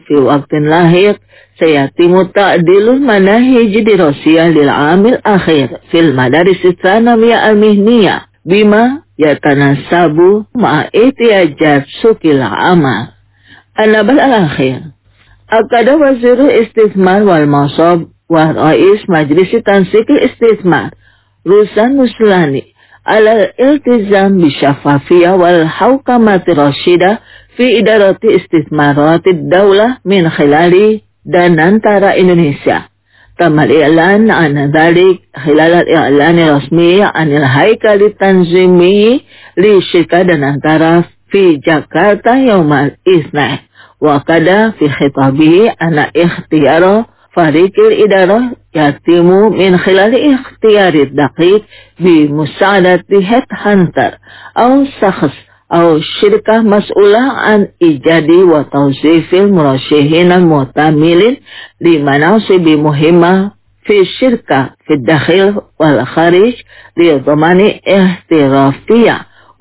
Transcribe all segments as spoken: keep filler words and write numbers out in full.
في وقت لاحق سيتم تعديل المناهج الدراسية للعام الأخير في المدارس الثانوية المهنية بما يتناسب مع احتياجات سوق العمل. النبأ الأخير، أكد وزير الاستثمار والمصاب ورئيس مجلس تنسيق الاستثمار روسان مسلاني على الالتزام بالشفافية والحوكمة الرشيدة في إدارة استثمارات الدولة من خلال Danantara Indonesia. تم الإعلان عن ذلك خلال الإعلان الرسمي عن الهيكل التنظيمي لشركة دانantara في جاكرتا يوم الاثنين. وقد في خطابه أن اختيار فريق الإدارة يتم من خلال اختيار الدقيق بمساعدة هيد هانتر أو شخص أو شركة مسؤولة عن إيجاد وتوظيف المرشحين المحتملين لمناصب مهمة في الشركة في الداخل والخارج لضمان احترافية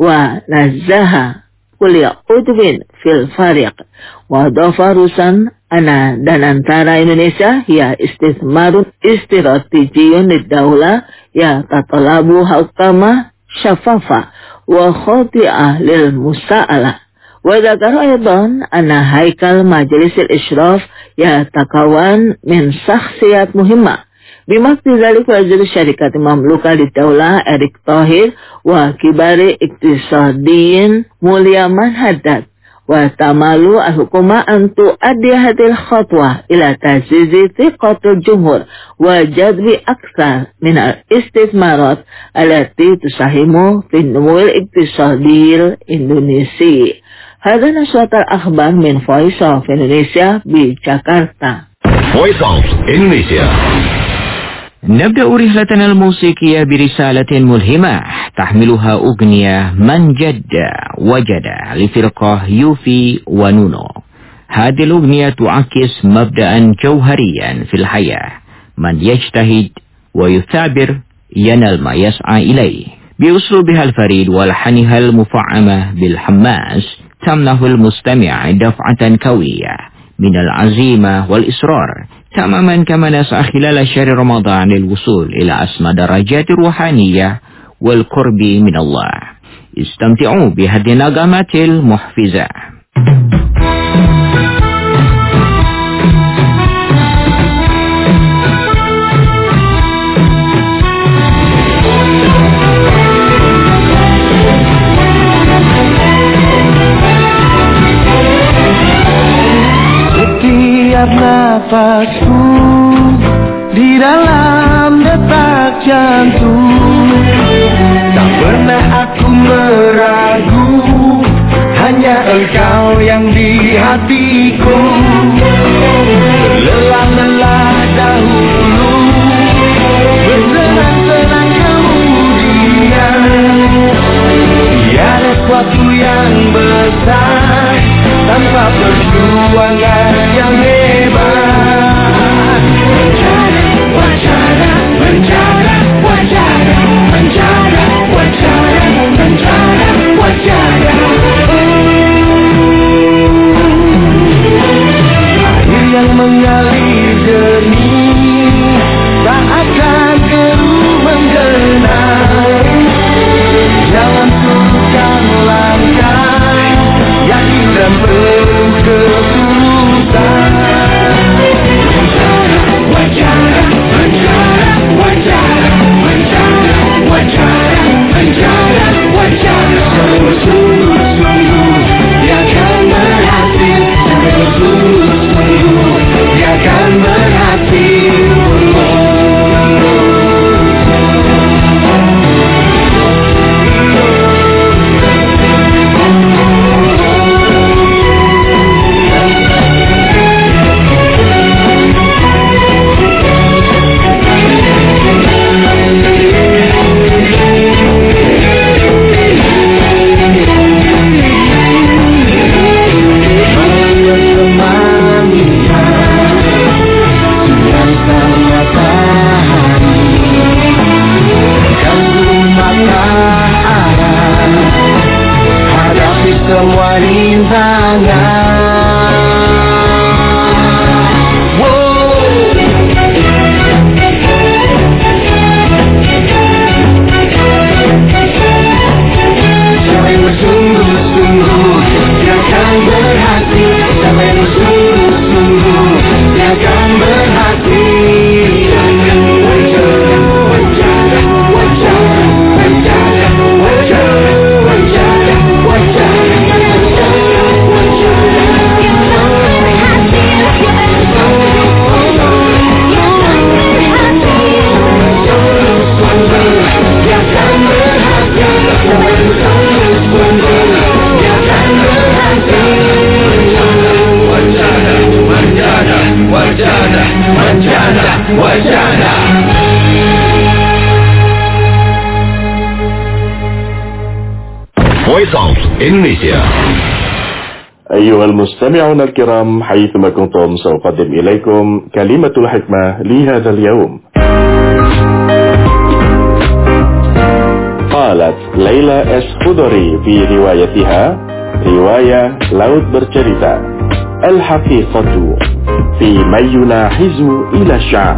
ونزاهة كل عضو في الفريق. وأضاف روسان أن دانantara إندونيسيا هي استثمار استراتيجي للدولة يتطلب حكمة شفافة وخاضعة للمساءلة. وذكر أيضا أن هيكل مجلس الإشراف يتكون من شخصيات مهمة بما في ذلك وزير الشركة المملوكة للدولة إريك طاهر وكبار اقتصاديين موليا منهدد. وتعمل الحكومة أن تؤدي هذه الخطوة إلى تعزيز ثقة الجمهور وجذب أكثر من الاستثمارات التي تساهم في النمو الاقتصادي الإندونيسي. هذا نشرة الأخبار من Voice of Indonesia بجاكرتا. Voice of Indonesia. نبدأ رحلتنا الموسيقية برسالة ملهمة تحملها أغنية من جد وجد لفرقة يوفي ونونو. هذه الأغنية تعكس مبدأ جوهريا في الحياة: من يجتهد ويثابر ينال ما يسعى إليه. بأسلوبها الفريد والحنها المفعمة بالحماس تمنح المستمع دفعة قوية من العزيمة والإصرار، تماما كما نسعى خلال شهر رمضان للوصول إلى أسمى درجات الروحانية والقرب من الله. استمتعوا بهذه النغمات المحفزة. Setiap nafasku di dalam detak jantung, tak pernah aku meragu, hanya engkau yang di hatiku. Lelah-lelah dahulu, bersenang-senang kemudian, tiada sesuatu yang besar tanpa perjuangan yang hebat. Wajara, wajara, wajara, wajara, wajara, wajara, wajara. Air yang mengalir jernih tak akan keruh menggenang. Jangan turunkan langkah, yakin dan penuh ketulusan. Indonesia. أيها المستمعون الكرام حيثما كنتم سأقدم إليكم كلمة الحكمة لهذا اليوم. قالت ليلى اس خضري في روايتها رواية laut bercerita الحقيقة في من يلاحظ إلى الشعب.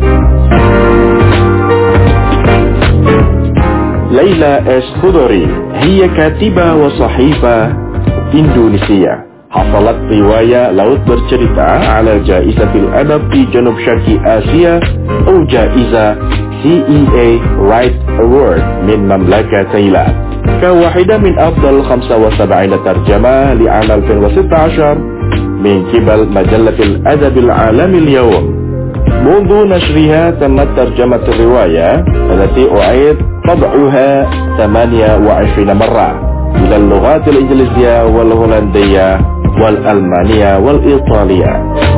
ليلى اس خضري هي كاتبة وصحيفة إندونيسية حصلت رواية laut bercerita على جائزة الأدب في جنوب شرق آسيا أو جائزة سي إي إيه Right Award من مملكة تايلاند كواحدة من أفضل خمسة وسبعين ترجمة لعام ألفين وستة عشر من قبل مجلة الأدب العالمي اليوم. منذ نشرها تمت ترجمة الرواية التي أعيد طبعها ثمانية وعشرين مرة إلى اللغات الإنجليزية والهولندية والألمانية والإيطالية.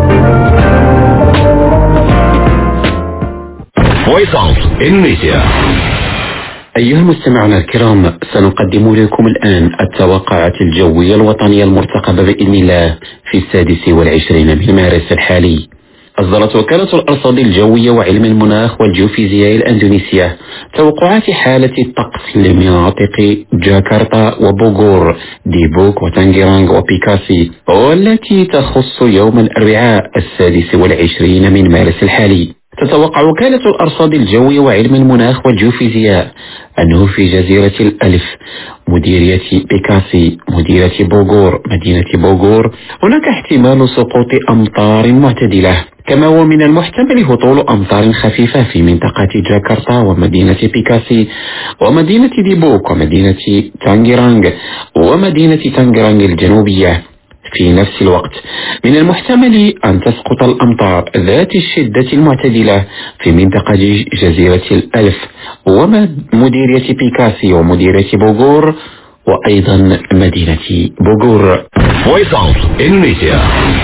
Voice of Indonesia. أيها المستمعون الكرام، سنقدم لكم الآن التوقعات الجوية الوطنية المرتقبة بإذن الله في السادس والعشرين من مارس الحالي. أصدرت وكالة الأرصاد الجوية وعلم المناخ والجيوفيزياء الأندونيسية توقعات حالة الطقس لمناطق جاكرتا وبوغور ديبوك وتانجيرانغ وبيكاسي، والتي تخص يوم الأربعاء السادس والعشرين من مارس الحالي. تتوقع وكالة الأرصاد الجوية وعلم المناخ والجيوفيزياء أنه في جزيرة الألف مديرية بيكاسي مديرية بوغور مدينة بوغور هناك احتمال سقوط أمطار معتدلة، كما هو من المحتمل هطول أمطار خفيفة في منطقة جاكرتا ومدينة بيكاسي ومدينة ديبوك ومدينة تانجيرانغ ومدينة تانجيرانغ الجنوبية. في نفس الوقت من المحتمل أن تسقط الأمطار ذات الشدة المعتدلة في منطقة جزيرة الألف ومديرية بيكاسي ومديرية بوغور وأيضا مدينة بوغور. Voice of Indonesia.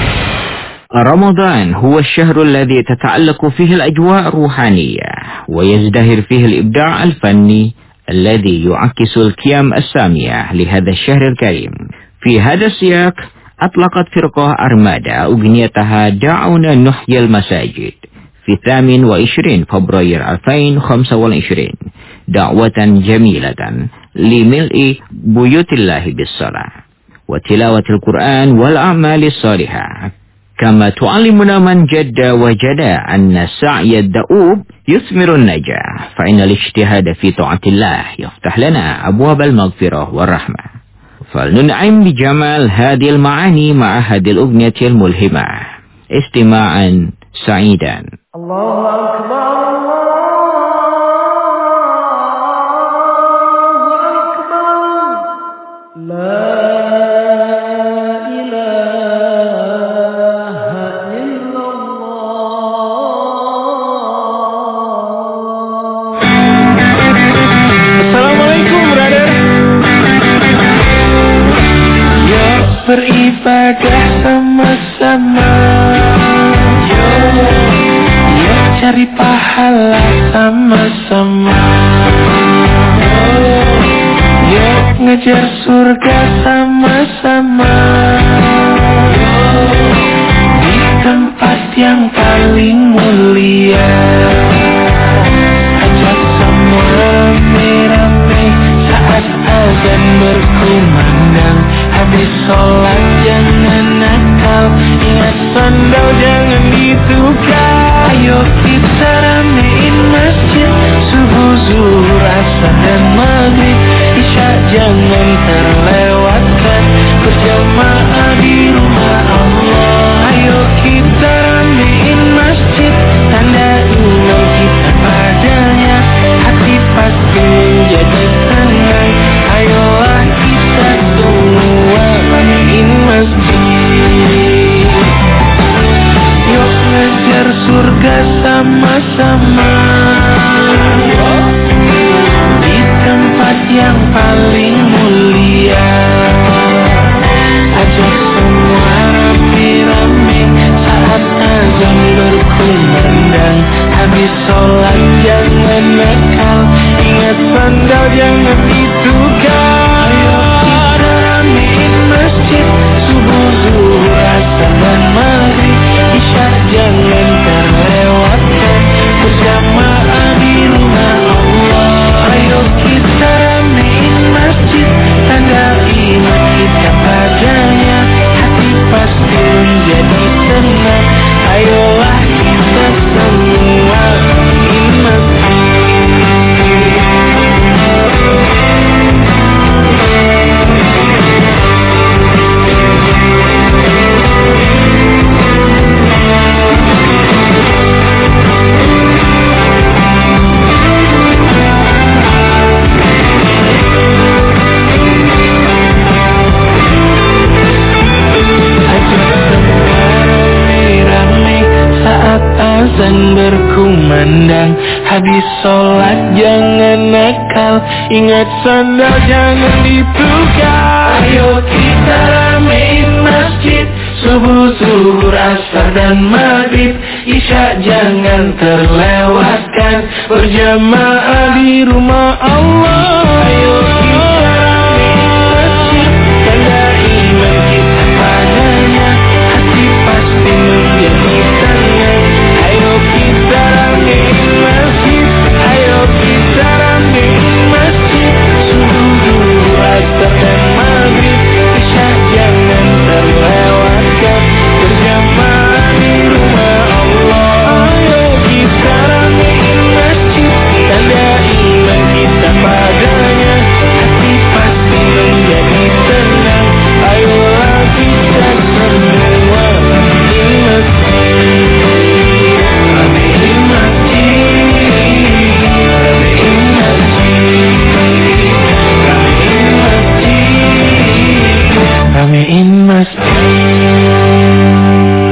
رمضان هو الشهر الذي تتعلق فيه الأجواء الروحانية ويزدهر فيه الإبداع الفني الذي يعكس القيم السامية لهذا الشهر الكريم. في هذا السياق أطلقت فرقة أرمادا أغنيتها دعونا نحيي المساجد في ثامن وعشرين فبراير ألفين وخمسة وعشرين دعوة جميلة لملء بيوت الله بالصلاة وتلاوة القرآن والأعمال الصالحة، كما تعلمنا من جد وجد أن السعي الدؤوب يثمر النجاح، فإن الاجتهاد في طاعة الله يفتح لنا أبواب المغفرة والرحمة. فلننعم بجمال هذه المعاني مع هذه الأغنية الملهمة. استماعا سعيدا. الله أكبر الله أكبر لا beribadah sama-sama, yuk, yuk cari pahala sama-sama, yuk, yuk ngejar surga sama-sama, yuk, di tempat yang paling mulia. Ajak semua rame-rame saat azan berkumandang. Habis sholat jangan nakal, ingat sandal jangan ditukar. Ayo kita ramein masjid, subuh, zuhur, asar dan maghrib, isya jangan terlewatkan, berjamaah di rumah Allah. Ayo kita ramein masjid, tanda iman kita padanya, hati pasti menjadi tenang. Ayolah kita semua ramein masjid, yuk ngejar surga sama-sama, di tempat yang paling mulia. Ajak semua rame-rame saat azan berkumandang. Habis sholat jangan nakal, ingat sandal jangan ditukar. Ayo kita azan berkumandang. Habis sholat jangan nakal, ingat sandal jangan dipegang. Ayo kita ramein masjid, subuh, zuhur, asar dan maghrib. Isya jangan terlewatkan, berjamaah di rumah Allah. Ayo kita ramein masjid, tanda iman kita padanya, hati pasti menjadi tenang. Ayo kita ramein masjid, ayo kita ramein masjid, subuh, zuhur, asar dan maghrib. Isya jangan terlewatkan, berjamaah di rumah Allah. Ayo kita ramein masjid, tanda iman kita padanya, hati pasti menjadi tenang. Ayolah kita semua ramein masjid, ramein masjid, ramein masjid, ramein masjid, ramein masjid.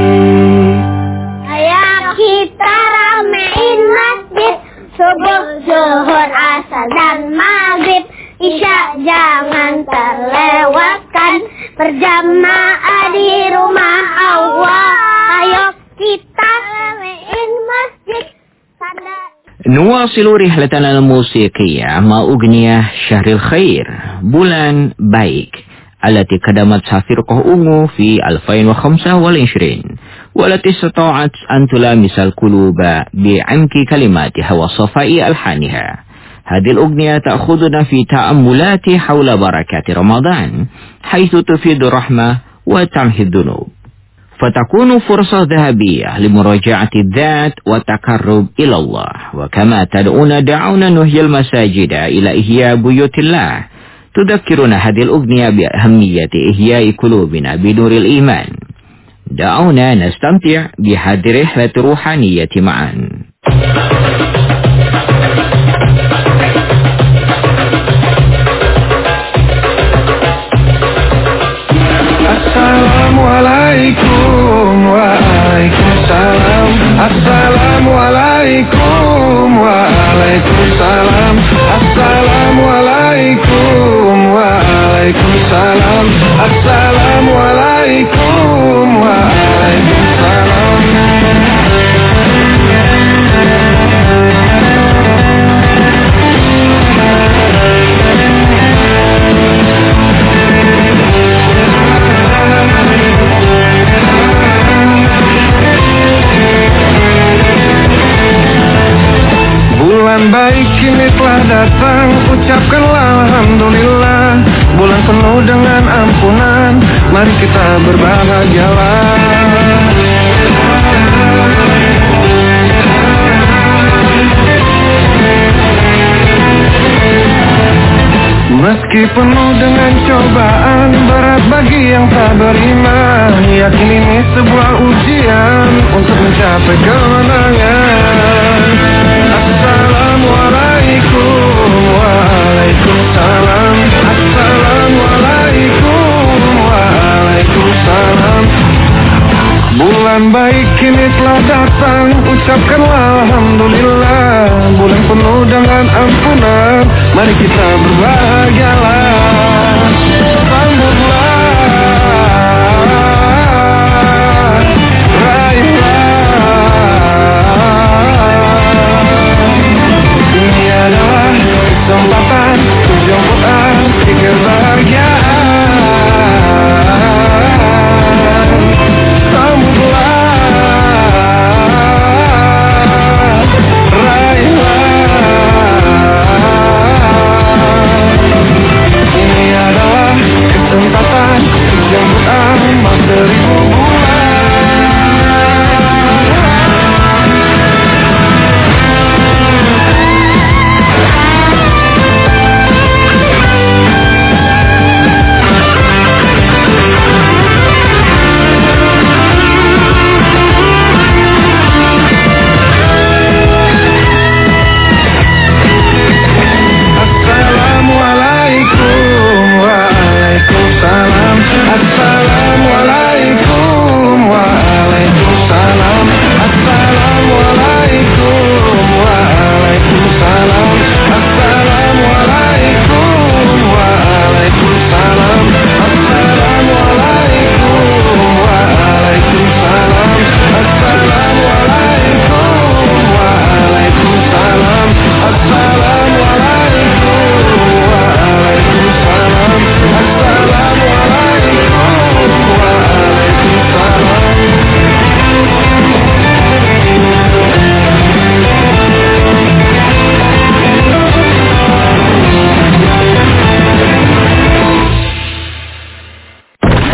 Ayo kita ramein masjid, subuh, zuhur, asar dan maghrib. Isya jangan terlewatkan, berjamaah di rumah Allah. Ayo kita ramein masjid, tanda نواصل رحلتنا الموسيقية مع أغنية شهر الخير bulan baik التي قدمتها فرقة أونغو في ألفين وخمسة وعشرين والتي استطاعت أن تلامس القلوب بعمق كلماتها وصفاء ألحانها. هذه الأغنية تأخذنا في تأملات حول بركات رمضان حيث تفيد الرحمة وتمحي الذنوب، فتكون فرصة ذهبية لمراجعة الذات والتقرب إلى الله. وكما تدعونا دعونا نحيي المساجد إلى إحياء بيوت الله، تذكرنا هذه الأغنية بأهمية إحياء قلوبنا بنور الإيمان. دعونا نستمتع بهذه الرحلة الروحانية معا. Assalamualaikum waalaikumsalam. Assalamualaikum waalaikumsalam. Assalamualaikum waalaikumsalam. Assalamualaikum waalaikumsalam. Bulan baik kini telah datang, ucapkanlah alhamdulillah. Bulan penuh dengan ampunan, mari kita berbahagialah. Meski penuh dengan cobaan, berat bagi yang tak beriman, yakin ini sebuah ujian untuk mencapai kemenangan. Assalamualaikum waalaikumsalam. Assalamualaikum waalaikumsalam. Bulan baik kini telah datang, ucapkanlah alhamdulillah. Bulan penuh dengan ampunan, mari kita berbahagialah. Sambutlah, raihlah. Ini adalah kesempatan untuk jemput pikir bahagiaan. Ini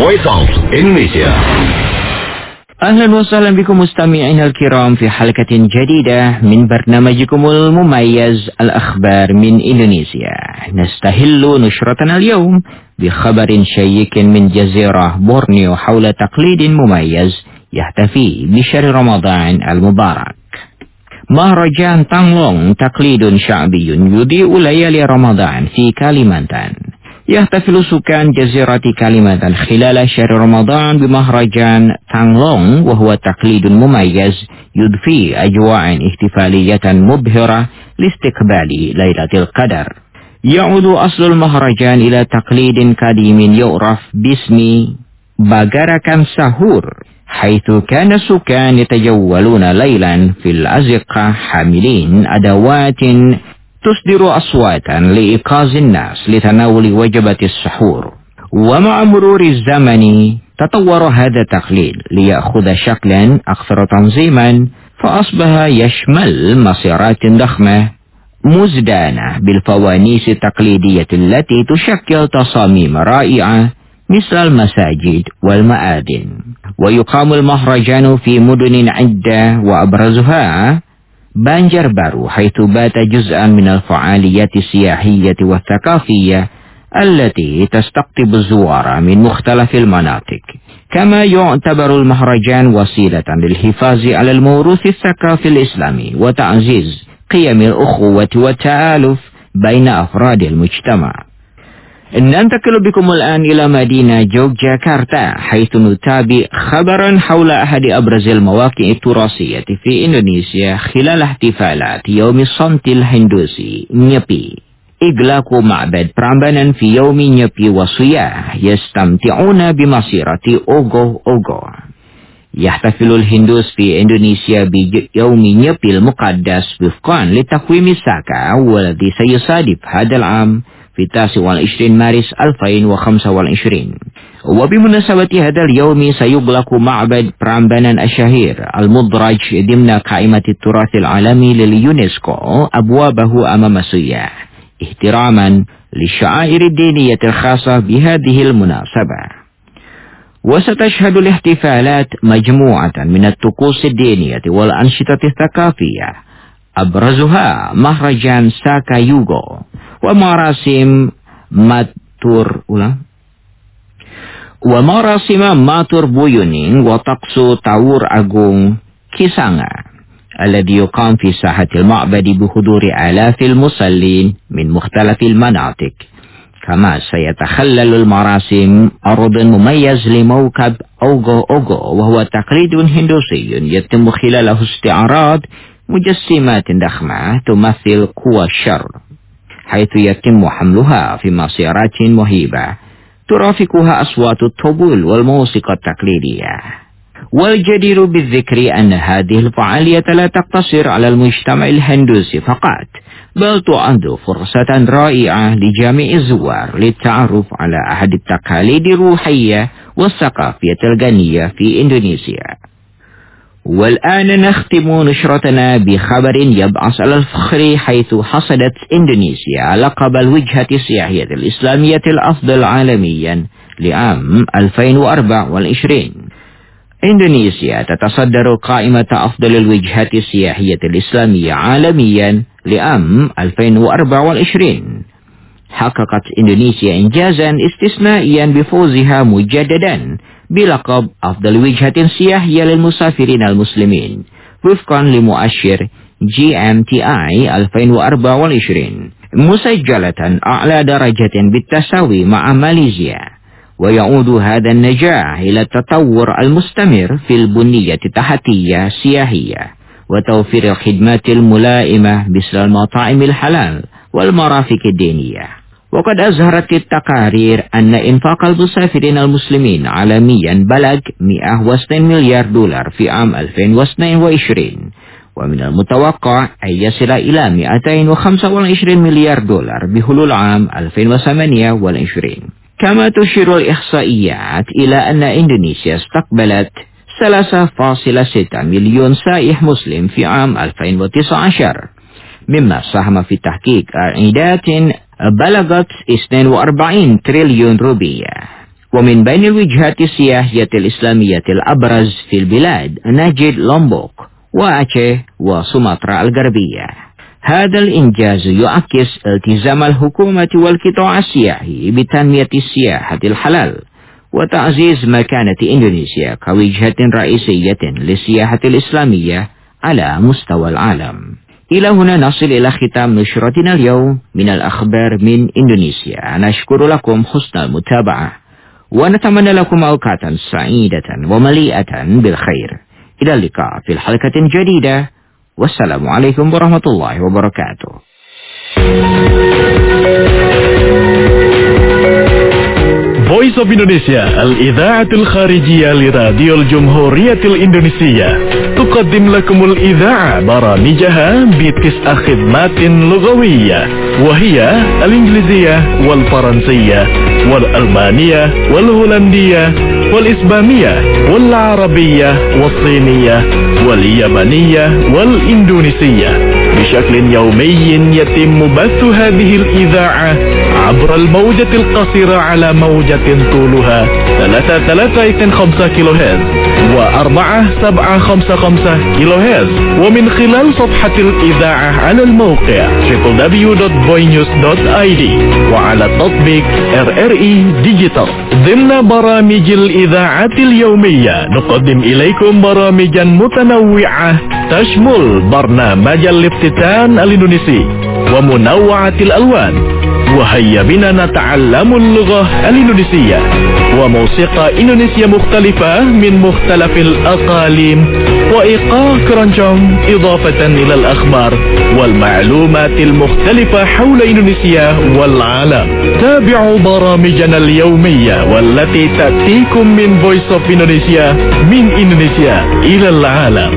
Voice of Indonesia. أهلا وسهلا بكم مستمعينا الكرام في حلقة جديدة من برنامجكم المميز الأخبار من إندونيسيا. نستهل نشرتنا اليوم بخبر شيق من جزيرة بورنيو حول تقليد مميز يحتفي بشهر رمضان المبارك. مهرجان تانglong تقليد شعبي يضيء ليالي رمضان في كاليمانتان. يحتفل سكان جزيرة كاليمانتان خلال شهر رمضان بمهرجان تانglong، وهو تقليد مميز يضفي أجواء احتفالية مبهرة لاستقبال ليلة القدر. يعود أصل المهرجان إلى تقليد قديم يعرف باسم باغاركان ساهور، حيث كان السكان يتجولون ليلا في الأزقة حاملين أدوات تصدر أصواتا لإيقاظ الناس لتناول وجبة السحور. ومع مرور الزمن تطور هذا التقليد ليأخذ شكلا أكثر تنظيما، فأصبح يشمل مسيرات ضخمة مزدانة بالفوانيس التقليدية التي تشكل تصاميم رائعة مثل المساجد والمآذن. ويقام المهرجان في مدن عدة وأبرزها بانجربارو، حيث بات جزءا من الفعاليات السياحية والثقافية التي تستقطب الزوار من مختلف المناطق. كما يعتبر المهرجان وسيلة للحفاظ على الموروث الثقافي الإسلامي وتعزيز قيم الأخوة والتآلف بين أفراد المجتمع. ننتقل بكم الآن إلى مدينة يوغياكارتا، حيث نتابع خبرا حول أحد أبرز المواقع التراثية في إندونيسيا خلال احتفالات يوم الصمت الهندوسي نيبي. إغلاق معبد برامبانان في يوم نيبي والسياح يستمتعون بمسيرة أوغو أوغو. يحتفل الهندوس في إندونيسيا بيوم نيبي المقدس وفقا لتقويم الساكا، والذي سيصادف هذا العام في التاسع والعشرين مارس ألفين وخمسة وعشرين. وبمناسبة هذا اليوم سيغلق معبد برامبانان الشهير المدرج ضمن قائمة التراث العالمي لليونسكو أبوابه أمام السياح، احتراما للشعائر الدينية الخاصة بهذه المناسبة. وستشهد الاحتفالات مجموعة من الطقوس الدينية والأنشطة الثقافية، أبرزها مهرجان ساكا يوغو ومراسم ماتور ومراسم ماتور بويونين وطقس تاور أغون كيسانغا، الذي يقام في ساحة المعبد بحضور آلاف المصلين من مختلف المناطق. كما سيتخلل المراسم عرض مميز لموكب أوغو أوغو، وهو تقليد هندوسي يتم خلاله استعراض مجسمات ضخمة تمثل قوى الشر، حيث يتم حملها في مسيرات مهيبة ترافقها أصوات الطبول والموسيقى التقليدية. والجدير بالذكر أن هذه الفعالية لا تقتصر على المجتمع الهندوسي فقط، بل تعد فرصة رائعة لجميع الزوار للتعرف على أحد التقاليد الروحية والثقافية الغنية في إندونيسيا. والآن نختم نشرتنا بخبر يبعث على الفخر، حيث حصدت إندونيسيا لقب الوجهة السياحية الإسلامية الأفضل عالميا لعام ألفين وأربعة وعشرين. إندونيسيا تتصدر قائمة أفضل الوجهات السياحية الإسلامية عالميا لعام ألفين وأربعة وعشرين. حققت إندونيسيا إنجازا استثنائيا بفوزها مجددا بلقب أفضل وجهة سياحية للمسافرين المسلمين وفقا لمؤشر جي إم تي آي ألفين وأربعة وعشرين، مسجلة أعلى درجة بالتساوي مع ماليزيا. ويعود هذا النجاح إلى التطور المستمر في البنية التحتية السياحية وتوفير الخدمات الملائمة مثل المطاعم الحلال والمرافق الدينية. وقد أظهرت التقارير أن إنفاق المسافرين المسلمين عالميا بلغ مئة واثنين مليار دولار في عام ألفين واثنين وعشرين، ومن المتوقع أن يصل إلى مئتين وخمسة وعشرين مليار دولار بحلول عام ألفين وثمانية وعشرين. كما تشير الإحصائيات إلى أن إندونيسيا استقبلت ثلاثة فاصلة ستة مليون سائح مسلم في عام ألفين وتسعة عشر، مما ساهم في تحقيق عائدات بلغت اثنين وأربعين تريليون روبية. ومن بين الوجهات السياحية الإسلامية الأبرز في البلاد نجد لومبوك وأتشه وسومطرة الغربية. هذا الإنجاز يعكس التزام الحكومة والقطاع السياحي بتنمية السياحة الحلال وتعزيز مكانة إندونيسيا كوجهة رئيسية للسياحة الإسلامية على مستوى العالم. إلى هنا نصل إلى ختام نشرتنا اليوم من الأخبار من إندونيسيا. نشكر لكم حسن المتابعة ونتمنى لكم أوقاتا سعيدة ومليئة بالخير. إلى اللقاء في الحلقة جديدة، والسلام عليكم ورحمة الله وبركاته. Voice of Indonesia الإذاعة الخارجية لراديو الجمهورية الإندونيسية تقدم لكم الإذاعة برامجها بتسع خدمات لغوية، وهي الإنجليزية والفرنسية والألمانية والهولندية والإسبانية والعربية والصينية واليابانية والإندونيسية بشكل يومي. يتم بث هذه الإذاعة عبر الموجة القصيرة على موجة طولها ثلاثة ثلاثة اثنين خمسة كيلو هرتز وأربعة سبعة خمسة خمسة كيلو هرتز، ومن خلال صفحة الإذاعة على الموقع دبليو دبليو دبليو دوت بوينيوز دوت آي دي وعلى تطبيق إر إر إي ديجيتال. ضمن برامج الإذاعة اليومية نقدم إليكم برامجا متنوعة تشمل برنامج الافتتان الإندونيسي ومنوعة الألوان، وهيا بنا نتعلم اللغة الإندونيسية، وموسيقى إندونيسية مختلفة من مختلف الأقاليم، وإيقاع كرونجong، إضافة إلى الأخبار والمعلومات المختلفة حول إندونيسيا والعالم. تابعوا برامجنا اليومية والتي تأتيكم من Voice of Indonesia من إندونيسيا إلى العالم.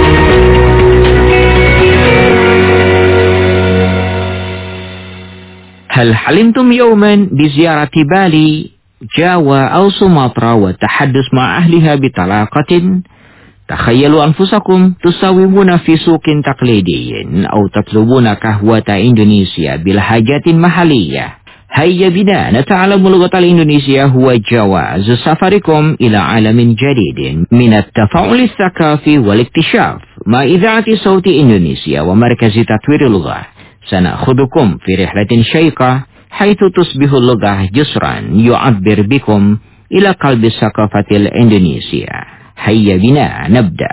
هل حلمتم يوما بزيارة بالي، جاوا أو سومطرة والتحدث مع أهلها بطلاقة؟ تخيلوا أنفسكم تساومون في سوق تقليدي أو تطلبون قهوة إندونيسيا بلهجات محلية. هيا بنا نتعلم اللغة الإندونيسية هو جواز سفركم إلى عالم جديد من التفاعل الثقافي والاكتشاف مع إذاعة صوت إندونيسيا ومركز تطوير اللغة. سنأخذكم في رحلة شيقة حيث تصبح اللغة جسرا يعبر بكم إلى قلب الثقافة الإندونيسية. هيا بنا نبدأ.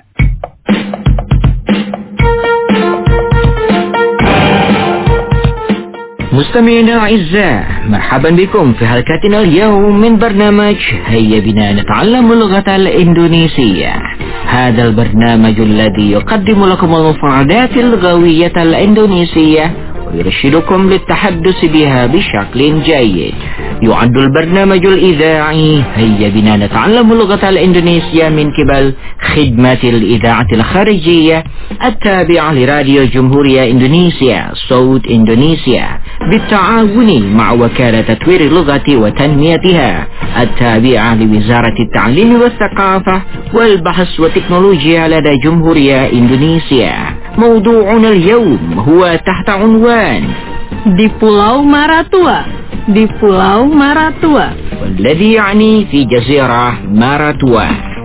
مستمعينا الأعزاء، مرحبا بكم في حلقتنا اليوم من برنامج هيا بنا نتعلم اللغة الإندونيسية. هذا البرنامج الذي يقدم لكم المفردات اللغوية الإندونيسية ويرشدكم للتحدث بها بشكل جيد. يعد البرنامج الإذاعي هيا بنا نتعلم اللغة الإندونيسية من قبل خدمة الإذاعة الخارجية التابعة لراديو جمهورية إندونيسيا صوت إندونيسيا بالتعاون مع وكالة تطوير اللغة وتنميتها التابعة لوزارة التعليم والثقافة والبحث والتكنولوجيا لدى جمهورية إندونيسيا. موضوعنا اليوم هو تحت عنوان di Pulau Maratua, di Pulau Maratua, والذي يعني في جزيرة ماراتوا.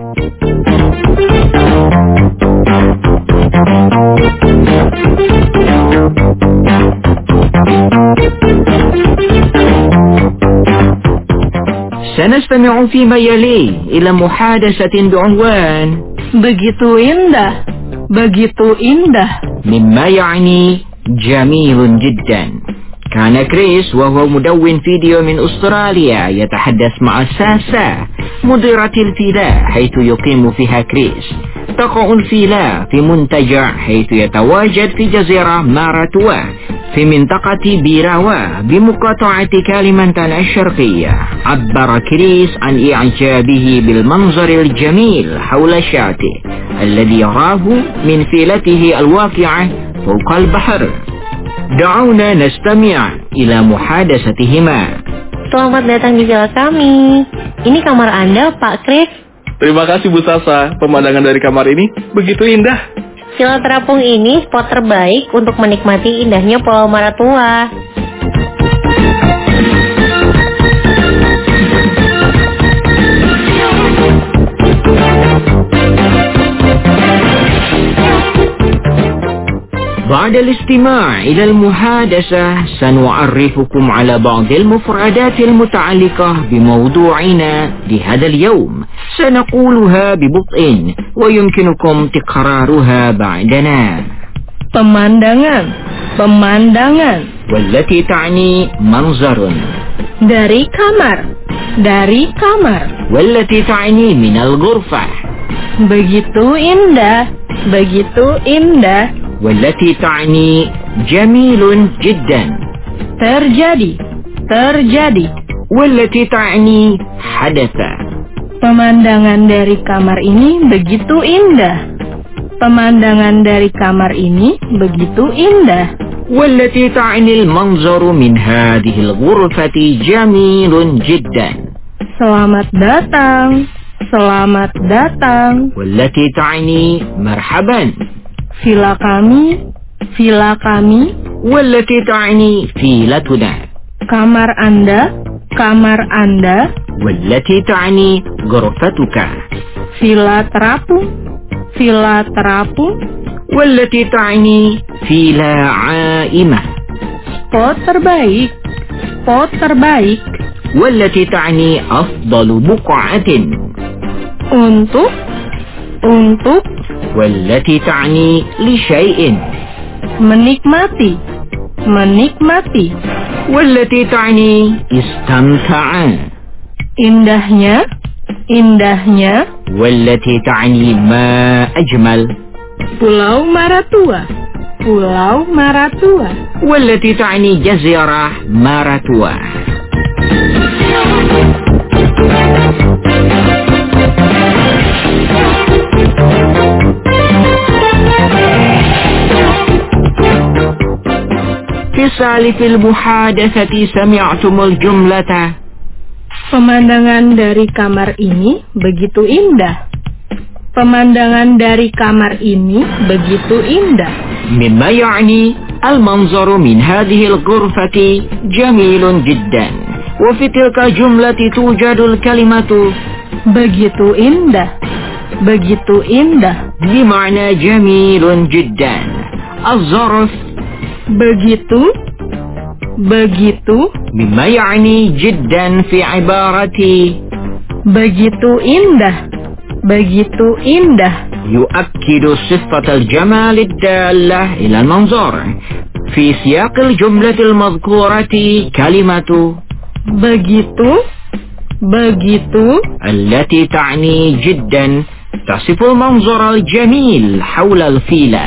سنستمع فيما يلي إلى محادثة بعنوان begitu indah, begitu indah, مما يعني جميل جدا. كان كريس وهو مدون فيديو من أستراليا يتحدث مع ساسا مديرة الفيلا حيث يقيم فيها كريس. تقع الفيلا في منتجع حيث يتواجد في جزيرة ماراتوا في منطقة بيراوا بمقاطعة كاليمانتان الشرقية. عبر كريس عن إعجابه بالمنظر الجميل حول الشاطئ الذي يراه من فيلته الواقعة فوق البحر. دعونا نستمع إلى محادثتهما. Selamat datang di villa kami. Ini kamar Anda, Pak Kris. Terima kasih Bu Sasa. Pemandangan dari kamar ini begitu indah. Villa terapung ini spot terbaik untuk menikmati indahnya Pulau Maratua. وبعد الاستماع إلى المحادثة سنعرفكم على بعض المفردات المتعلقة بموضوعنا لهذا اليوم. سنقولها ببطء ويمكنكم تكرارها بعدنا. Pemandangan, pemandangan. والتي تعني منظر. Dari kamar, dari kamar. والتي تعني من الغرفة. Begitu indah, begitu indah. والتي تعني جميل جدا. Terjadi, terjadi. والتي تعني حدث. Pemandangan dari kamar ini begitu indah. Pemandangan dari kamar ini begitu indah. والتي تعني المنظر من هذه الغرفة جميل جدا. Selamat datang, selamat datang. والتي تعني مرحبا. Villa kami, villa kami. والتي تعني فيلتنا. Kamar Anda, kamar Anda. والتي تعني غرفتك. Villa terapung, villa terapung. والتي تعني فيلا عائمة. Spot terbaik, spot terbaik. والتي تعني أفضل بقعة. Untuk, untuk. والتي تعني لشيء. Menikmati, menikmati. والتي تعني استمتع. Indahnya, indahnya. والتي تعني ما أجمل. Pulau Maratua, Pulau Maratua. والتي تعني جزيرة ماراتوا. في سالف المحادثة سمعتم الجملة. Pemandangan dari kamar ini begitu indah. Pemandangan dari kamar ini begitu indah. مما يعني المنظر من هذه الغرفة جميل جدا. وفي تلك الجملة توجد الكلمة begitu indah, begitu indah. بمعنى جميل جدا. الظرف begitu, begitu. مما يعني جدا في عبارة begitu indah, begitu indah. يؤكد صفة الجمال الدالة إلى المنظر. في سياق الجملة المذكورة كلمة begitu, begitu. التي تعني جدا تصف المنظر الجميل حول الفيلة.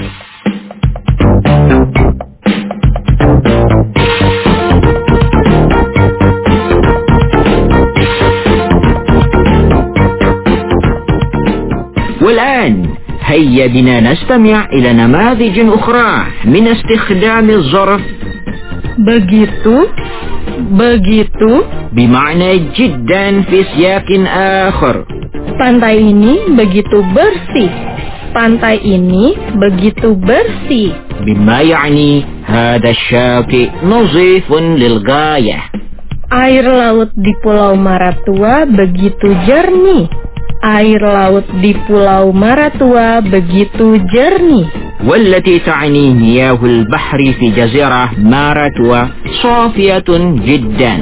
والآن هيا بنا نستمع إلى نماذج أخرى من استخدام الظرف. begitu, begitu. بمعنى جدا في سياق آخر. Pantai ini begitu bersih. Pantai ini begitu bersih. بما يعني هذا الشاطئ نظيف للغاية. Air laut di Pulau Maratua begitu jernih. Air laut di Pulau Maratua begitu jernih. والتي تعني مياه البحر في جزيرة ماراتوا صافية جدا.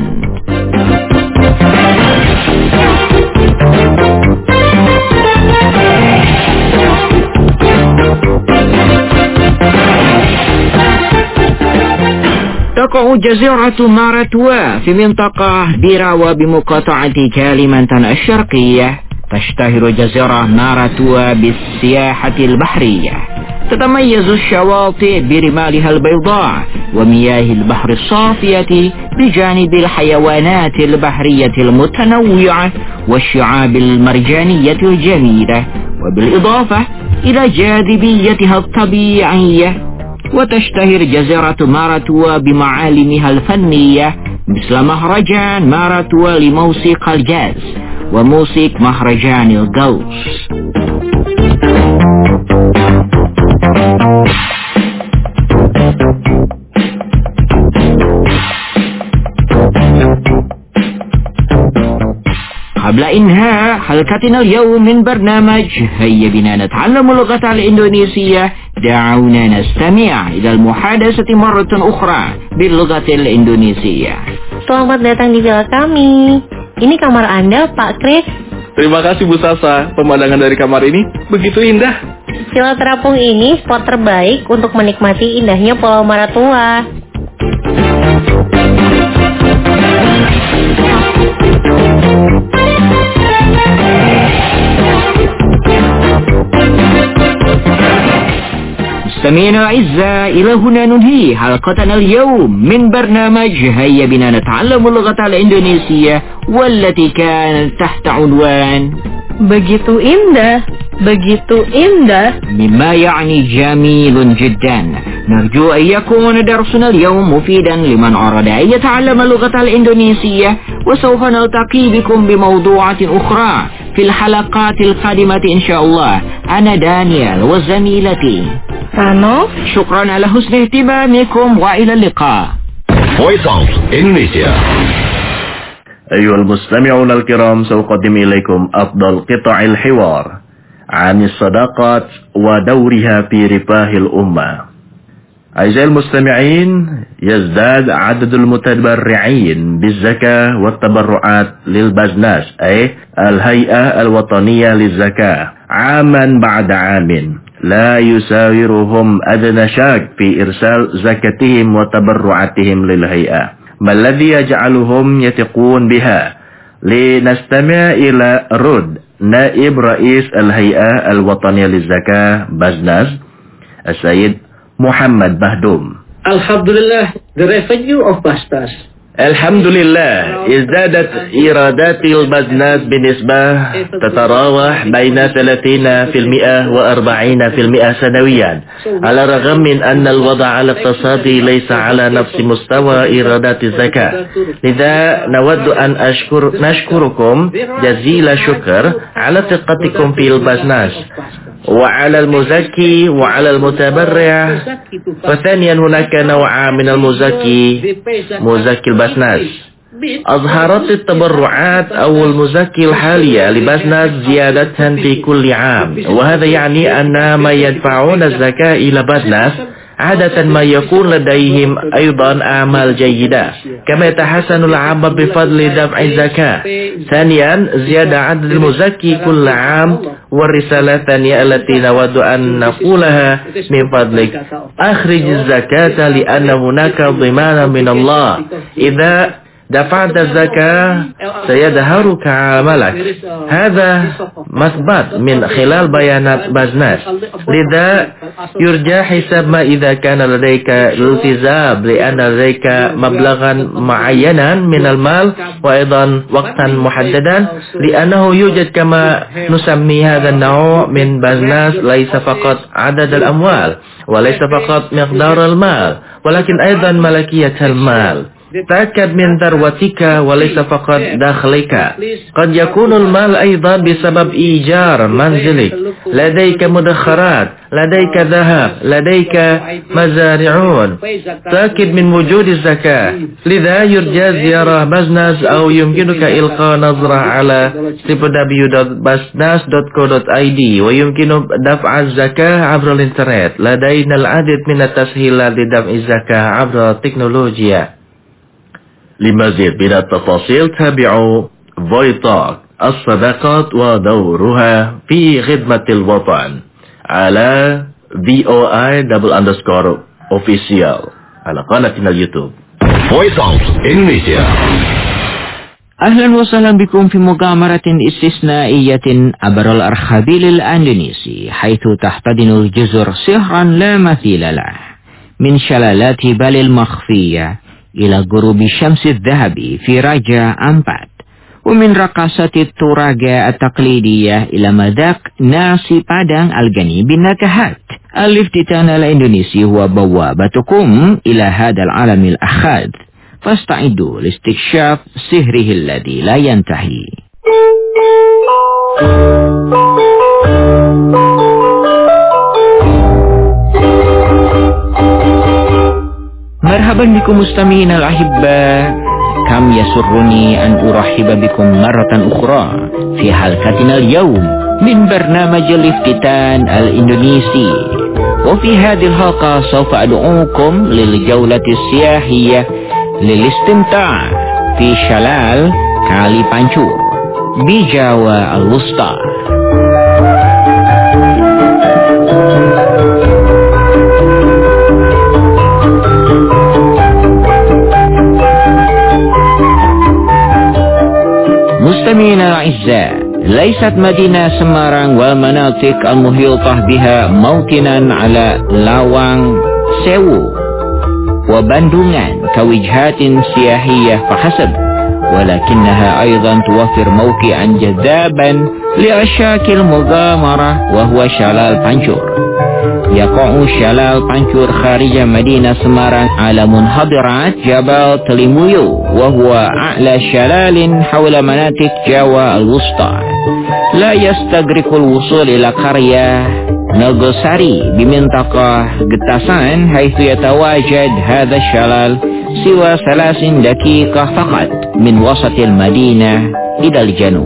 تقع جزيرة ماراتوا في منطقة بيراوا بمقاطعة كاليمانتان الشرقية. تشتهر جزيرة ماراتوا بالسياحة البحرية. تتميز الشواطئ برمالها البيضاء ومياه البحر الصافية بجانب الحيوانات البحرية المتنوعة والشعاب المرجانية الجميلة، وبالإضافة إلى جاذبيتها الطبيعية. وتشتهر جزيرة ماراتوا بمعالمها الفنية مثل مهرجان ماراتوا لموسيقى الجاز وموسيقى مهرجان الغوص. قبل إنهاء حلقتنا اليوم من برنامج هيا بنا نتعلم اللغة الإندونيسية دعونا نستمع إلى المحادثة مرة أخرى باللغة الإندونيسية. Selamat datang di villa kami. Ini kamar Anda, Pak Kris. Terima kasih Bu Sasa, pemandangan dari kamar ini begitu indah. Villa terapung ini spot terbaik untuk menikmati indahnya Pulau Maratua. مستمعينا الأعزاء، إلى هنا ننهي حلقتنا اليوم من برنامج هيا بنا نتعلم اللغة الإندونيسية، والتي كانت تحت عنوان begitu indah, begitu indah. مما يعني جميل جدا. نرجو أن يكون درسنا اليوم مفيدا لمن أراد أن يتعلم اللغة الإندونيسية، وسوف نلتقي بكم بموضوعات أخرى في الحلقات القادمة إن شاء الله. أنا دانيال وزميلتي Rano. شكرا على حسن اهتمامكم وإلى اللقاء. Voice of Indonesia. أيها المستمعون الكرام، سأقدم إليكم أفضل قطع الحوار عن الصداقات ودورها في رفاه الأمة. أعزائي المستمعين، يزداد عدد المتبرعين بالزكاة والتبرعات للبزناس، أي الهيئة الوطنية للزكاة، عاما بعد عام، لا يساورهم أدنى شك في إرسال زكاتهم وتبرعاتهم للهيئة، ما الذي يجعلهم يثقون بها؟ لنستمع إلى رد نائب رئيس الهيئة الوطنية للزكاة بزناس السيد محمد بهدوم. Alhamdulillah, the revenue of Basnas. الحمد لله، ازدادت إيرادات البزناس بنسبة تتراوح بين ثلاثين بالمئة وأربعين بالمئة سنويا، على الرغم من أن الوضع الاقتصادي ليس على نفس مستوى إيرادات الزكاة. لذا نود أن أشكر نشكركم جزيل الشكر على ثقتكم في البزناس وعلى المزكي وعلى المتبرع. وثانيا هناك نوعان من المزكي، مزكي البزناس. أظهرت التبرعات أو المزكي الحالية لبزناس زيادة في كل عام، وهذا يعني أن ما يدفعون الزكاة إلى بزناس عادة ما يكون لديهم أيضا أعمال جيدة، كما يتحسن العمل بفضل دفع الزكاة. ثانيا، زيادة عدد المزكي كل عام. والرسالة الثانية التي نود أن نقولها، من فضلك أخرج الزكاة لأن هناك ضمانا من الله، إذا دفعت الزكاة سيظهرك عملك. هذا مثبت من خلال بيانات بزناس. لذا يرجى حساب ما إذا كان لديك الالتزام، لأن لديك مبلغا معينا من المال وأيضا وقتا محددا، لأنه يوجد كما نسمي هذا النوع من بزناس ليس فقط عدد الأموال وليس فقط مقدار المال، ولكن أيضا ملكية المال. تأكد من ثروتك وليس فقط دخلك. قد يكون المال أيضا بسبب إيجار منزلك، لديك مدخرات، لديك ذهب، لديك مزارعون. تأكد من وجود الزكاة. لذا يرجى زيارة بزناس، أو يمكنك إلقاء نظرة على دبليو دبليو دبليو دوت بزناس دوت كو دوت آي دي، ويمكن دفع الزكاة عبر الإنترنت. لدينا العديد من التسهيلات لدفع الزكاة عبر التكنولوجيا. لمزيد من التفاصيل تابعوا فويتالك، الصداقات ودورها في خدمة الوطن، على في او اي double underscore official على قناتنا اليوتيوب. Voice of Indonesia. أهلا وسهلا بكم في مغامرة استثنائية عبر الأرخبيل الأندونيسي، حيث تحتضن الجزر سحرا لا مثيل له، من شلالات بالي المخفية إلى غروب الشمس الذهبي في راجا أمبات، ومن رقصات التوراغا التقليدية إلى مذاق ناسي بادang الغني بالنكهات. الافتتان الإندونيسي هو بوابتكم إلى هذا العالم الأخاذ، فاستعدوا لاستكشاف سحره الذي لا ينتهي. مرحبا بكم مستمعينا الأحباء، كم يسرني أن أرحب بكم مرة أخرى في حلقتنا اليوم من برنامج الافتتان الإندونيسي. وفي هذه الحلقة سوف أدعوكم للجولة السياحية للاستمتاع في شلال كالي بانشور بجاوا الوسطى. مستمعينا الأعزاء، ليست مدينة سمارang والمناطق المحيطة بها موطنا على Lawang Sewu وبندونgan كوجهات سياحية فحسب، ولكنها أيضا توفر موقعا جذابا لعشاق المغامرة وهو شلال بانشور. يقع شلال بانشور خارج مدينة سمارang على منحدرات جبل تليمويو، وهو أعلى شلال حول مناطق جاوا الوسطى. لا يستغرق الوصول إلى قرية نغوساري بمنطقة Getasan حيث يتواجد هذا الشلال سوى ثلاث دقيقة فقط من وسط المدينة إلى الجنوب.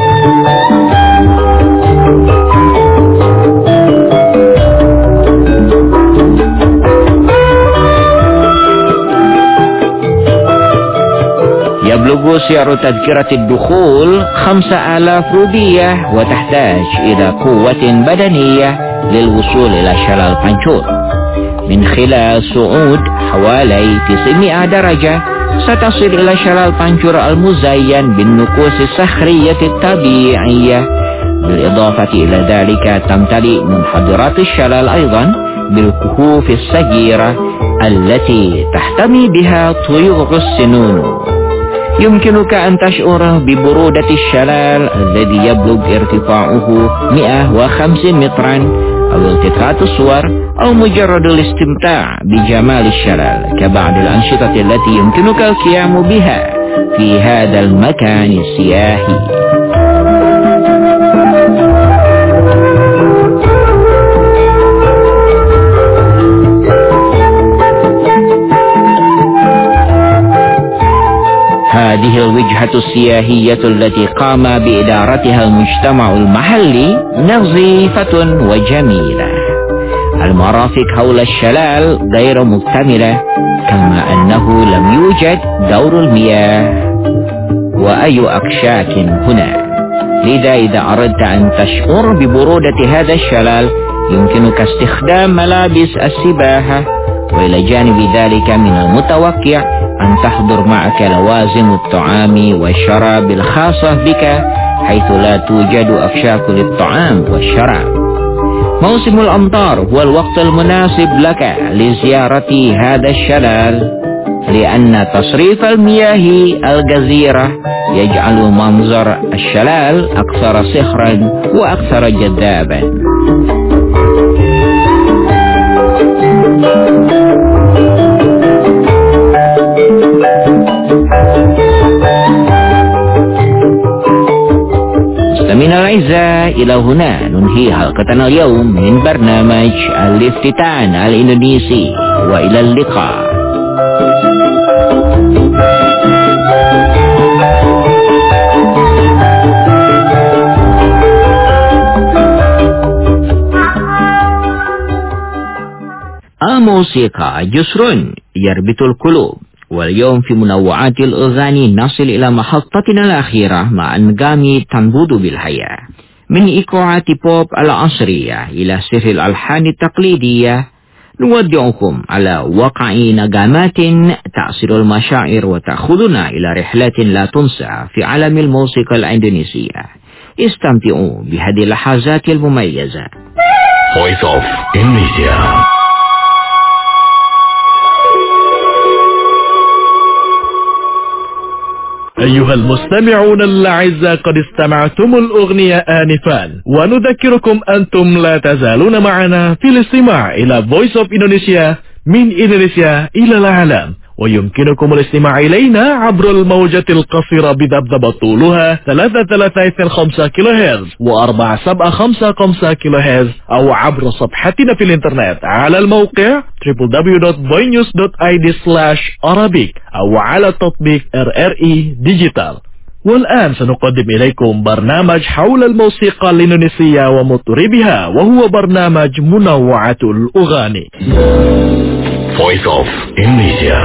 يبلغ سعر تذكرة الدخول خمسة آلاف روبية، وتحتاج إلى قوة بدنية للوصول إلى شلال بانشور. من خلال صعود حوالي تسعمائة درجة ستصل إلى شلال بانشور المزين بالنقوش الصخرية الطبيعية. بالإضافة إلى ذلك تمتلئ منحدرات الشلال أيضا بالكهوف الصغيرة التي تحتمي بها طيور السنون. يمكنك أن تشعر ببرودة الشلال الذي يبلغ ارتفاعه مئة وخمسين مترا، أو التقاط الصور، أو مجرد الاستمتاع بجمال الشلال كبعض الأنشطة التي يمكنك القيام بها في هذا المكان السياحي. هذه الوجهة السياحية التي قام بإدارتها المجتمع المحلي نظيفة وجميلة. المرافق حول الشلال غير مكتملة، كما أنه لم يوجد دور المياه وأي أكشاك هنا. لذا إذا أردت أن تشعر ببرودة هذا الشلال يمكنك استخدام ملابس السباحة، وإلى جانب ذلك من المتوقع أن تحضر معك لوازم الطعام والشراب الخاصة بك، حيث لا توجد أفشاك للطعام والشراب. موسم الأمطار هو الوقت المناسب لك لزيارة هذا الشلال، لأن تصريف المياه الغزيرة يجعل منظر الشلال أكثر صخرا وأكثر جذابا. مستمعينا الأعزاء، إلى هنا ننهي حلقتنا اليوم من برنامج الافتتان الإندونيسي، وإلى اللقاء. الموسيقى جسر يربط القلوب، واليوم في منوعات الأغاني نصل إلى محطتنا الأخيرة مع أنغامي تنبض بالحياة. من إيقاعات بوب العصرية إلى سر الألحان التقليدية، نودعكم على وقع نغمات تأثير المشاعر وتأخذنا إلى رحلة لا تنسى في عالم الموسيقى الإندونيسية. استمتعوا بهذه اللحظات المميزة. Voice of Indonesia. أيها المستمعون الأعزاء، قد استمعتم الأغنية آنفا، ونذكركم أنتم لا تزالون معنا في الاستماع إلى Voice of Indonesia من إندونيسيا إلى العالم. ويمكنكم الاستماع إلينا عبر الموجة القصيرة بذبذب طولها ثلاثة ثلاثة خمسة كيلو هرتز وأربعة سبعة خمسة خمسة كيلو هرتز، أو عبر صفحتنا في الإنترنت على الموقع دبليو دبليو دبليو دوت voinews دوت اي دي سلاش arabic، أو على تطبيق إر إر إي ديجيتال. والآن سنقدم إليكم برنامج حول الموسيقى الإندونيسية ومطربها وهو برنامج منوعات الأغاني. Voice of Indonesia.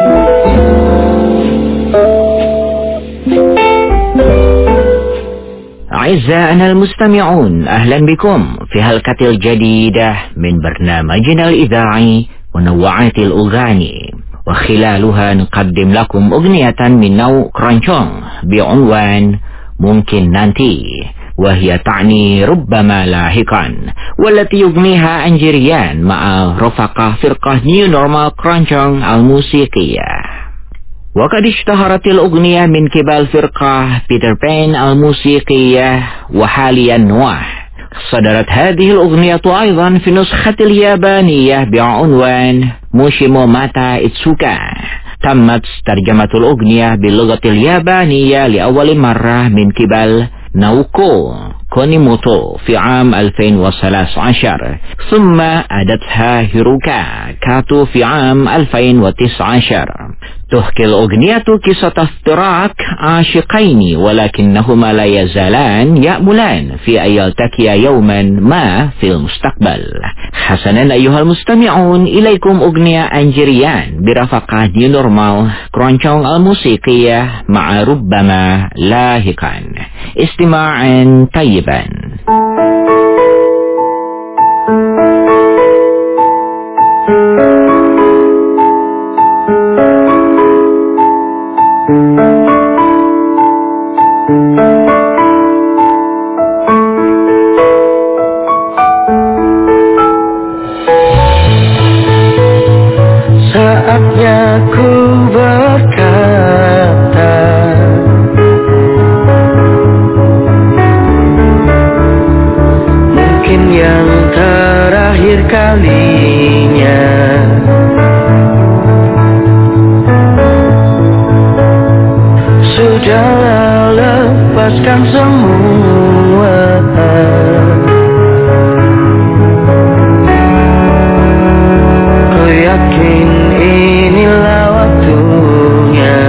أعزائنا المستمعون، أهلا بكم في حلقة الجديدة من برنامجنا الإذاعي منوعات الأغاني، وخلالها نقدم لكم أغنية من نوع كرانشونغ بعنوان ممكن نانتي، وهي تعني ربما لاحقا، والتي يغنيها أنجريان مع رفقة فرقة نيو نورمال كرانشونغ الموسيقية. وقد اشتهرت الأغنية من قبل فرقة بيتر بان الموسيقية وحاليا نوح. صدرت هذه الأغنية أيضا في نسخة اليابانية بعنوان موشيمو ماتا إتسوكا. تمت ترجمة الأغنية باللغة اليابانية لأول مرة من قبل ناوكو كونيموتو في عام ألفين وثلاثة عشر، ثم أدتها هيروكا كاتو في عام ألفين وتسعة عشر. تحكي الأغنية قصة افتراق عاشقين، ولكنهما لا يزالان يأملان في أن يلتقيا يوما ما في المستقبل. حسنا أيها المستمعون، إليكم أغنية أنجريان برفقة نيو نورمال كرانشونغ الموسيقية مع ربما لاحقا. استماعا طيبا. Saatnya ku berkata, mungkin yang terakhir kalinya. Sudahlah, lepaskan semua. Ku yakin inilah waktunya.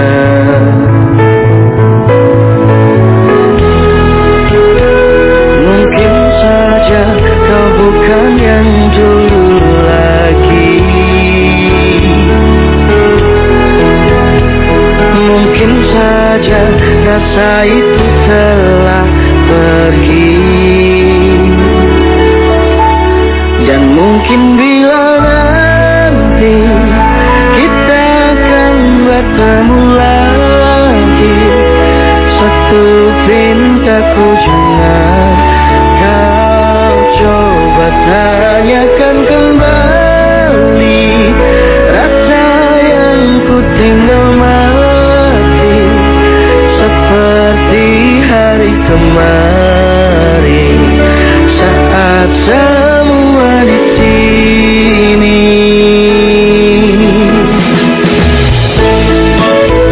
Mungkin saja kau bukan yang dulu lagi. Mungkin saja rasa itu telah pergi. Dan mungkin bila nanti kita akan bertemu lagi, satu pintaku jangan kau coba tanyakan kembali rasa yang ku tinggal mati, seperti hari kemarin saat semua di sini.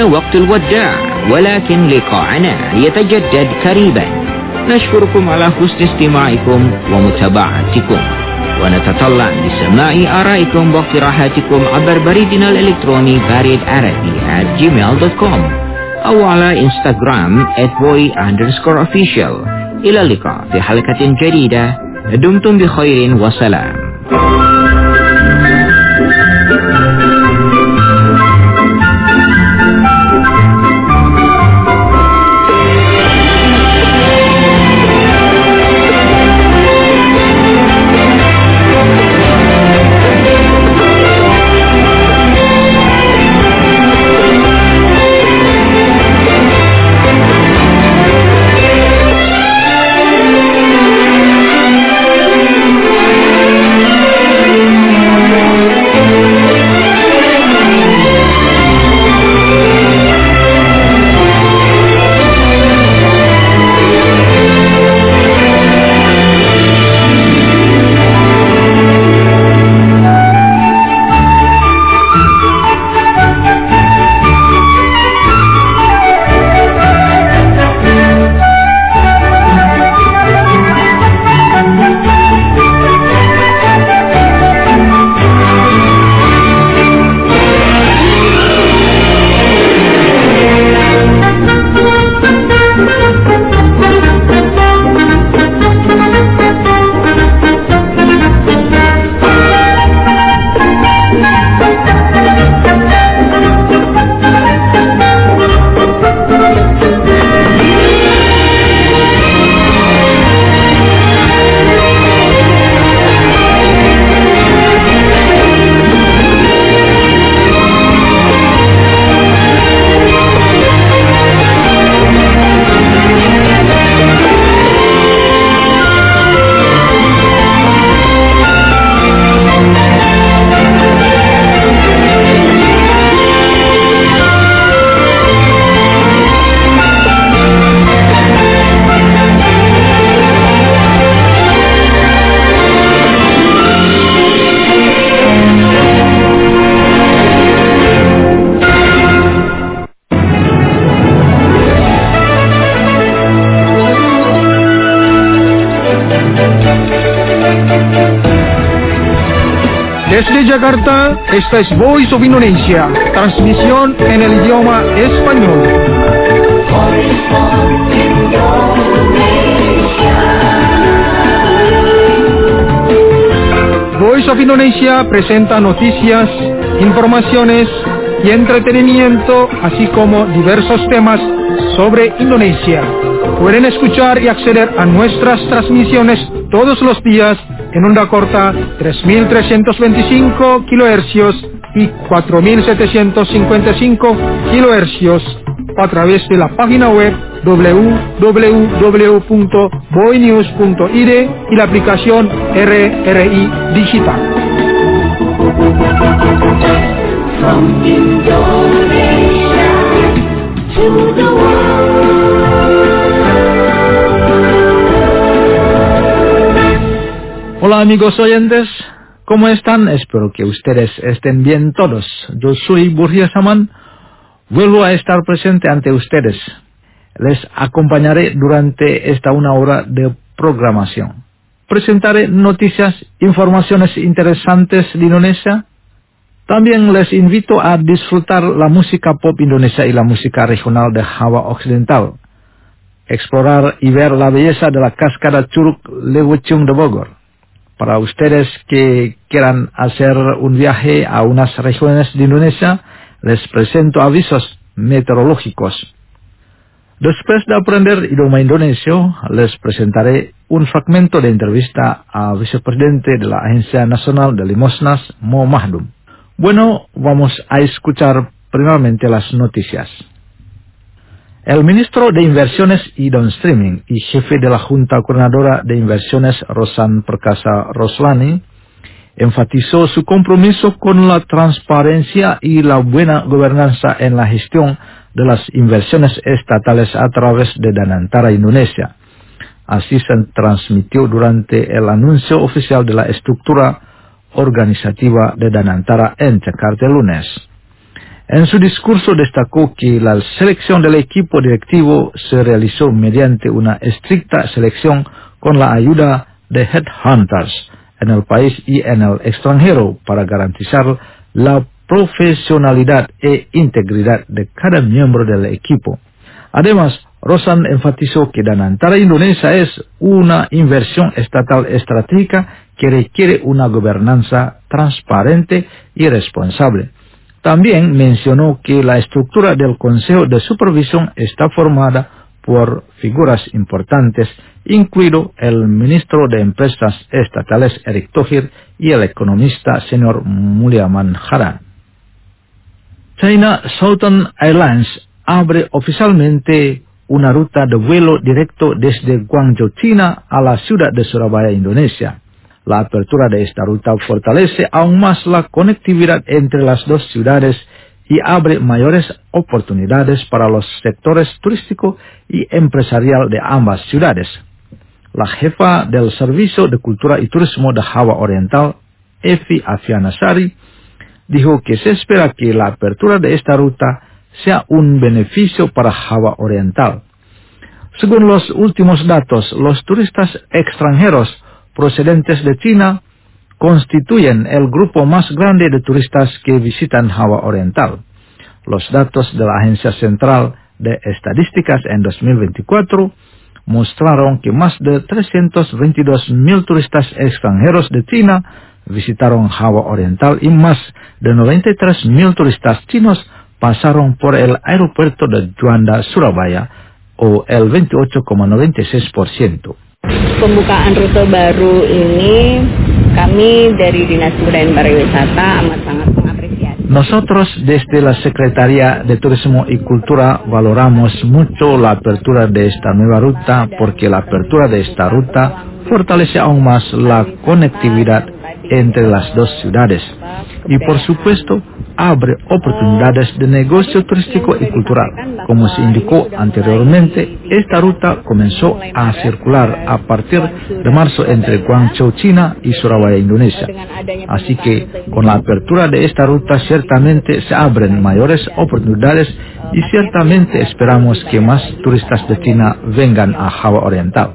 وقت الوداع، ولكن لقاءنا يتجدد قريبا. نشكركم على حسن استماعكم ومتابعتكم، ونتطلع لسماع آرائكم واقتراحاتكم عبر بريدنا الإلكتروني بريد عربي at gmail dot com أو على إنستغرام at boy underscore official. إلى اللقاء في حلقة جديدة. دمتم بخير وسلام. Desde Jakarta, esta es Voice of Indonesia, transmisión en el idioma español. Voice of Indonesia presenta noticias, informaciones y entretenimiento, así como diversos temas sobre Indonesia. Pueden escuchar y acceder a nuestras transmisiones todos los días en onda corta tres mil trescientos veinticinco kilohercios y cuatro mil setecientos cincuenta y cinco kilohercios a través de la página web doble u doble u doble u punto boynews punto i d y la aplicación R R I Digital. From Indonesia to the world. Hola amigos oyentes, ¿cómo están? Espero que ustedes estén bien todos. Yo soy Burgia Saman, vuelvo a estar presente ante ustedes. Les acompañaré durante esta una hora de programación. Presentaré noticias, informaciones interesantes de Indonesia. También les invito a disfrutar la música pop Indonesia y la música regional de Java Occidental. Explorar y ver la belleza de la cascada Curug Lewicung de Bogor. Para ustedes que quieran hacer un viaje a unas regiones de Indonesia, les presento avisos meteorológicos. Después de aprender idioma indonesio, les presentaré un fragmento de entrevista al vicepresidente de la Agencia Nacional de Limosnas, Mo Mahdum. Bueno, vamos a escuchar primeramente las noticias. El ministro de Inversiones y Downstreaming y jefe de la Junta Coordinadora de Inversiones, Rosan Perkasa Roslani, enfatizó su compromiso con la transparencia y la buena gobernanza en la gestión de las inversiones estatales a través de Danantara Indonesia. Así se transmitió durante el anuncio oficial de la estructura organizativa de Danantara en Jakarta el lunes. En su discurso destacó que la selección del equipo directivo se realizó mediante una estricta selección con la ayuda de headhunters en el país y en el extranjero para garantizar la profesionalidad e integridad de cada miembro del equipo. Además, Rosan enfatizó que Danantara Indonesia es una inversión estatal estratégica que requiere una gobernanza transparente y responsable. También mencionó que la estructura del Consejo de Supervisión está formada por figuras importantes, incluido el ministro de Empresas Estatales Erick Thohir y el economista senior Mulyaman Haran. China Southern Airlines abre oficialmente una ruta de vuelo directo desde Guangzhou, China, a la ciudad de Surabaya, Indonesia. La apertura de esta ruta fortalece aún más la conectividad entre las dos ciudades y abre mayores oportunidades para los sectores turístico y empresarial de ambas ciudades. La jefa del Servicio de Cultura y Turismo de Java Oriental, Evi Afianasari, dijo que se espera que la apertura de esta ruta sea un beneficio para Java Oriental. Según los últimos datos, los turistas extranjeros procedentes de China constituyen el grupo más grande de turistas que visitan Java Oriental. Los datos de la Agencia Central de Estadísticas en dos mil veinticuatro mostraron que más de trescientos veintidós mil turistas extranjeros de China visitaron Java Oriental y más de noventa y tres mil turistas chinos pasaron por el aeropuerto de Juanda, Surabaya, o el veintiocho coma noventa y seis por ciento. Pembukaan rute baru ini kami dari Dinas Kebudayaan Pariwisata amat sangat mengapresiasi. Nosotros desde la Secretaría de Turismo y Cultura valoramos mucho la apertura de esta nueva ruta porque la apertura de esta ruta fortalece aún más la conectividad entre las dos ciudades y por supuesto abre oportunidades de negocio turístico y cultural. Como se indicó anteriormente, esta ruta comenzó a circular a partir de marzo entre Guangzhou, China y Surabaya, Indonesia. Así que con la apertura de esta ruta ciertamente se abren mayores oportunidades y ciertamente esperamos que más turistas de China vengan a Java Oriental.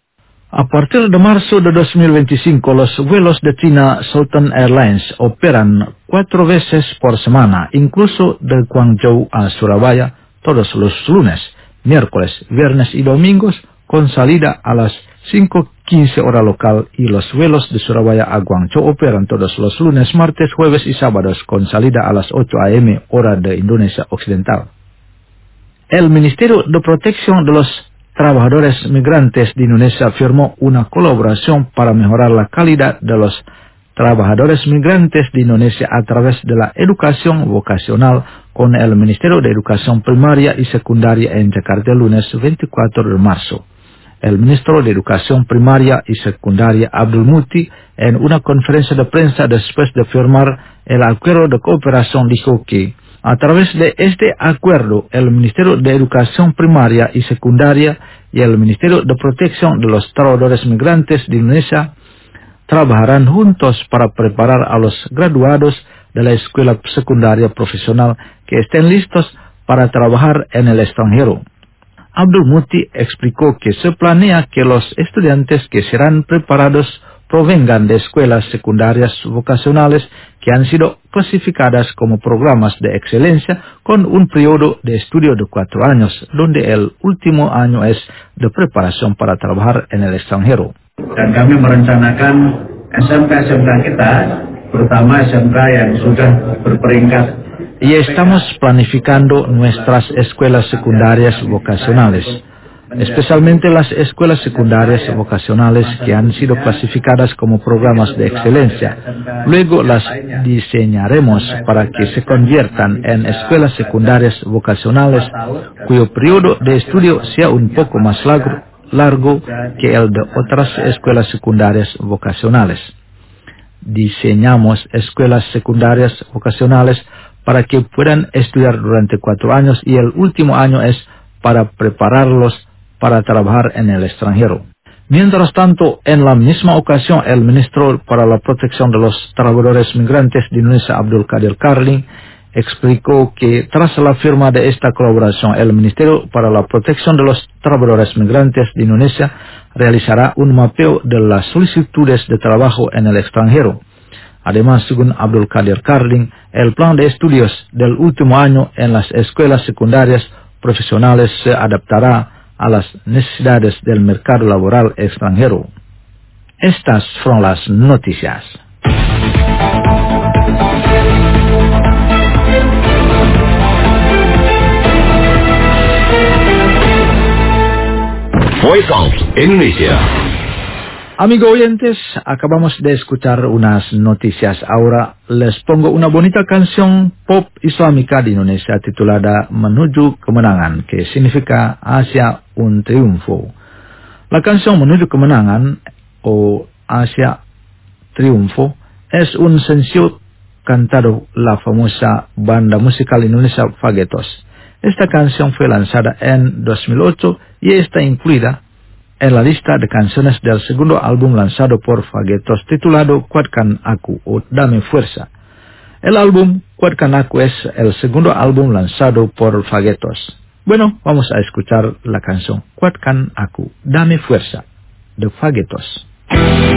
A partir de marzo de dos mil veinticinco, los vuelos de China Southern Airlines operan cuatro veces por semana, incluso de Guangzhou a Surabaya, todos los lunes, miércoles, viernes y domingos, con salida a las cinco quince hora local, y los vuelos de Surabaya a Guangzhou operan todos los lunes, martes, jueves y sábados, con salida a las ocho a eme hora de Indonesia Occidental. El Ministerio de Protección de los Trabajadores Migrantes de Indonesia firmó una colaboración para mejorar la calidad de los trabajadores migrantes de Indonesia a través de la educación vocacional con el Ministerio de Educación Primaria y Secundaria en Jakarta el lunes veinticuatro de marzo. El ministro de Educación Primaria y Secundaria, Abdul Muti, en una conferencia de prensa después de firmar el acuerdo de cooperación, dijo que a través de este acuerdo, el Ministerio de Educación Primaria y Secundaria y el Ministerio de Protección de los Trabajadores Migrantes de Indonesia trabajarán juntos para preparar a los graduados de la escuela secundaria profesional que estén listos para trabajar en el extranjero. Abdul Muti explicó que se planea que los estudiantes que serán preparados provengan de escuelas secundarias vocacionales que han sido clasificadas como programas de excelencia con un periodo de estudio de cuatro años, donde el último año es de preparación para trabajar en el extranjero. Dan kami merencanakan S M K S M K kita, terutama S M K yang sudah berperingkat. Y estamos planificando nuestras escuelas secundarias vocacionales, especialmente las escuelas secundarias vocacionales que han sido clasificadas como programas de excelencia. Luego las diseñaremos para que se conviertan en escuelas secundarias vocacionales cuyo periodo de estudio sea un poco más largo, largo que el de otras escuelas secundarias vocacionales. Diseñamos escuelas secundarias vocacionales para que puedan estudiar durante cuatro años y el último año es para prepararlos para trabajar en el extranjero. Mientras tanto, en la misma ocasión, el ministro para la protección de los trabajadores migrantes de Indonesia, Abdul Qadir Karding, explicó que tras la firma de esta colaboración, el Ministerio para la Protección de los Trabajadores Migrantes de Indonesia realizará un mapeo de las solicitudes de trabajo en el extranjero. Además, según Abdul Qadir Karding, el plan de estudios del último año en las escuelas secundarias profesionales se adaptará a las necesidades del mercado laboral extranjero. Estas fueron las noticias. Voice of Indonesia. Amigo oyentes, acabamos de escuchar unas noticias. Ahora les pongo una bonita canción pop islámica de Indonesia titulada Menuju Kemenangan, que significa hacia un triunfo. La canción Menuju Kemenangan o hacia triunfo es un sencillo cantado la famosa banda musical indonesia Fagetos. Esta canción fue lanzada en dos mil ocho y está incluida en la lista de canciones del segundo álbum lanzado por Fagetos titulado Kuatkan Aku o Dame Fuerza. El álbum Kuatkan Aku es el segundo álbum lanzado por Fagetos. Bueno, vamos a escuchar la canción Kuatkan Aku, Dame Fuerza de Fagetos.